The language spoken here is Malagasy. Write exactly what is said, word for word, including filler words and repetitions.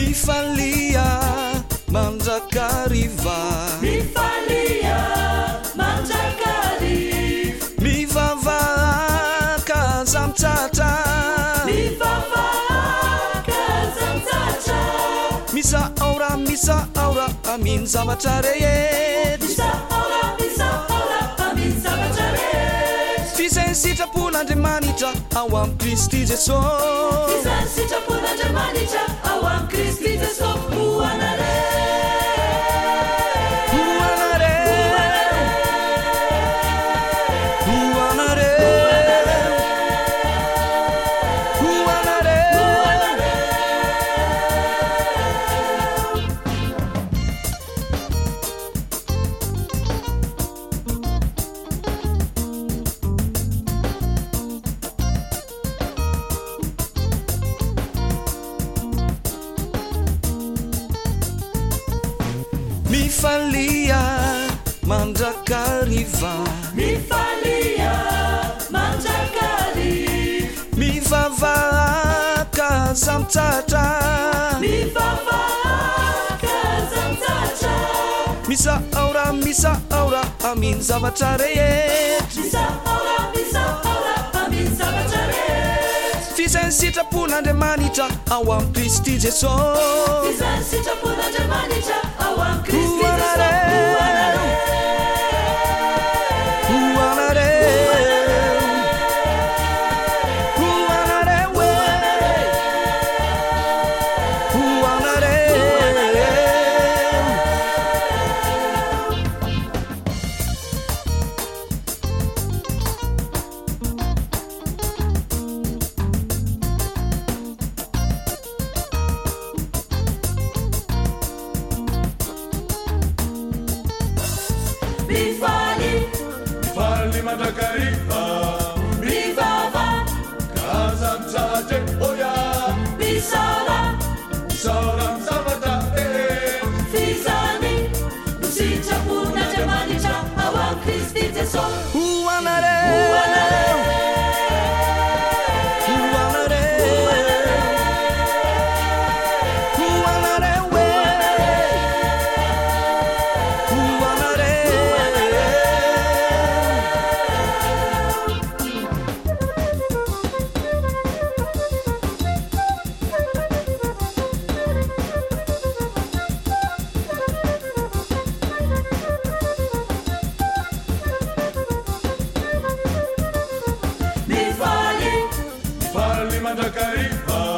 mifalia manjakariva mifalia manjakariva mivavaka zamtata mivavaka zamtata misa aura misa aura amin zavatra rehetra misa aura misa aura amin zavatra rehetra fisainy sitrapon'Andriamanitra ao am Kristy Jesosy fisainy sitrapon'Andriamanitra ao am Kristy Jesosy hoanare mifalia manjakariva mifalia manjakariva mivavaka zamtatra mivavaka zamtatra misa aura misa aura amin zavatra rehetra misa aura misa aura amin zavatra rehetra fisainy sitrapon'Andriamanitra ao am Kristy Jesosy fisainy sitrapon'Andriamanitra ao am Kristy Jesosy hoanare hoanare hoanare we hoanare mifali mifali manjakariva mivava kazamtsate oya misara misara mzavatra fisany no sitrapon'Andriamanitra ao am Kristy Jesosy hoanare hoanare hoanare hoanare we hoanare mifali mifali manjakariva